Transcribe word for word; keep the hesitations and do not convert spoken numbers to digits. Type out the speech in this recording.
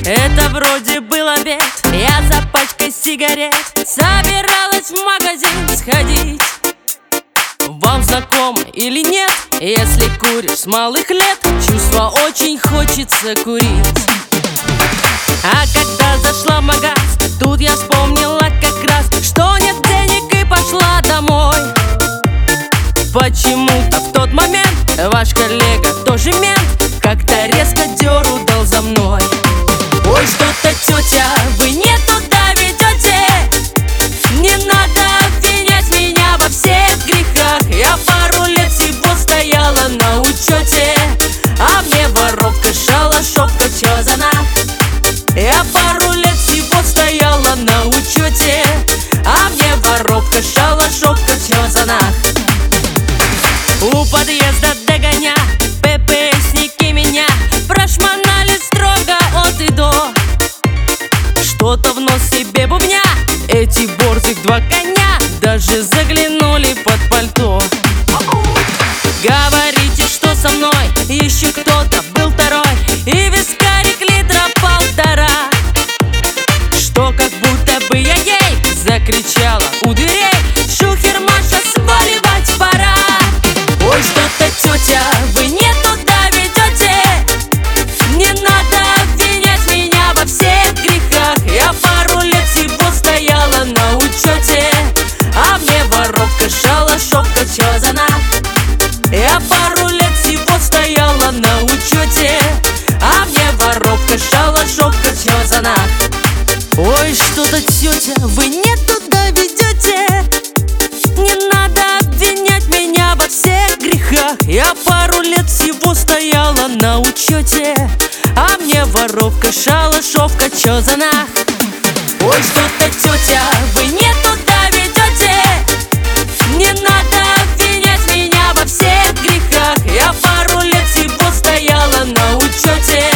Это вроде был обед, я за пачкой сигарет собиралась в магазин сходить. Вам знакомо или нет, если куришь с малых лет, чувство очень хочется курить. А когда зашла в магаз, тут я вспомнила как раз, что нет денег и пошла домой. Почему-то в тот момент ваш коллега, тоже мент, как-то резко дёру дал за мной. Ой, что-то, тетя, вы не туда ведете, не надо обвинять меня во всех грехах. Я пару лет всего стояла на учете, а мне воровка, шалашовка, чё за нах? Я пару лет всего стояла на учете, а мне воровка, шалашовка, чё за нах? У подъезда догоня ППСники меня прошмонали строго от и до. Что-то в нос себе бубня, эти борзых два коня даже заглянули под пальто. Говорите, что со мной еще кто-то был второй, и вискарик литра полтора. Что как будто бы я ей закричала у дверей: шухер, Маша, сваливать пора. Ой, что-то, тетя, вы не туда ведете, не надо обвинять меня во всех грехах. Я пару лет всего стояла на учете, а мне воровка, шалашовка, чё за нах? Я пару лет всего стояла на учете, а мне воровка, шалашовка, чё за нах? Ой, что-то, тетя, вы не туда ведете, не надо обвинять меня во всех грехах. Я пару лет всего стояла на учете, а мне воровка, шалашовка, чё за нах? Ой, что-то, тетя, вы не туда ведете, не надо обвинять меня во всех грехах. Я пару лет всего стояла на учете,